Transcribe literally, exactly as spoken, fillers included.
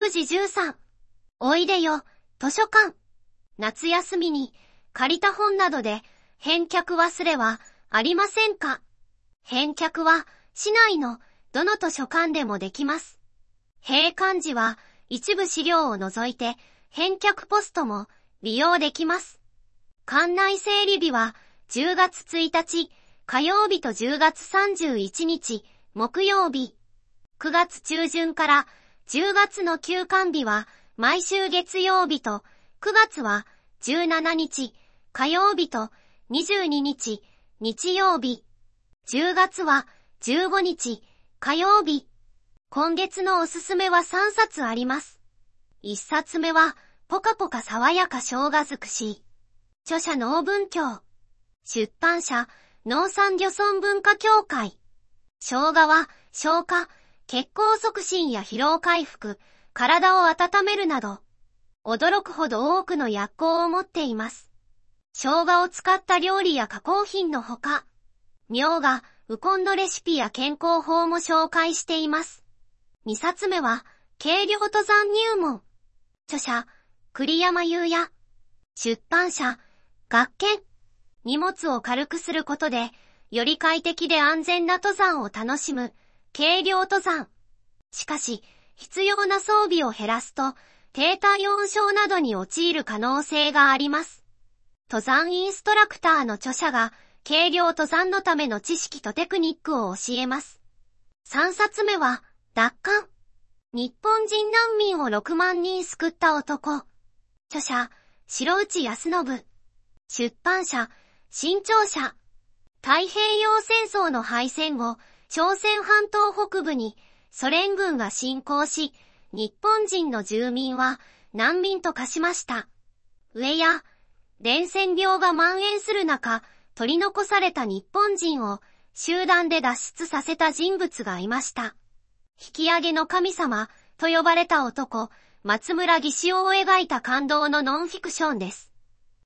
くじじゅうさん。おいでよ、図書館。夏休みに借りた本などで返却忘れはありませんか？返却は市内のどの図書館でもできます。閉館時は一部資料を除いて返却ポストも利用できます。館内整理日はじゅうがつついたち火曜日とじゅうがつさんじゅういちにち木曜日。くがつちゅうじゅんからじゅうがつの休館日は毎週月曜日と、くがつはじゅうしちにち火曜日とにじゅうににち日曜日。じゅうがつはじゅうごにち火曜日。今月のおすすめはさんさつあります。いっさつめはポカポカ爽やか生姜尽くし。著者農文教。出版社農産漁村文化協会。生姜は消化、血行促進や疲労回復、体を温めるなど、驚くほど多くの薬効を持っています。生姜を使った料理や加工品のほか、みょうが、ウコンのレシピや健康法も紹介しています。にさつめは、軽量登山入門。著者、栗山優也。出版社、学研。荷物を軽くすることで、より快適で安全な登山を楽しむ、軽量登山。しかし、必要な装備を減らすと、低体温症などに陥る可能性があります。登山インストラクターの著者が、軽量登山のための知識とテクニックを教えます。さんさつめは、奪還。日本人難民をろくまんにん救った男。著者、城内康信。出版社、新潮社。太平洋戦争の敗戦後、朝鮮半島北部にソ連軍が侵攻し、日本人の住民は難民と化しました。飢えや伝染病が蔓延する中、取り残された日本人を集団で脱出させた人物がいました。引き上げの神様と呼ばれた男、松村義士夫を描いた感動のノンフィクションです。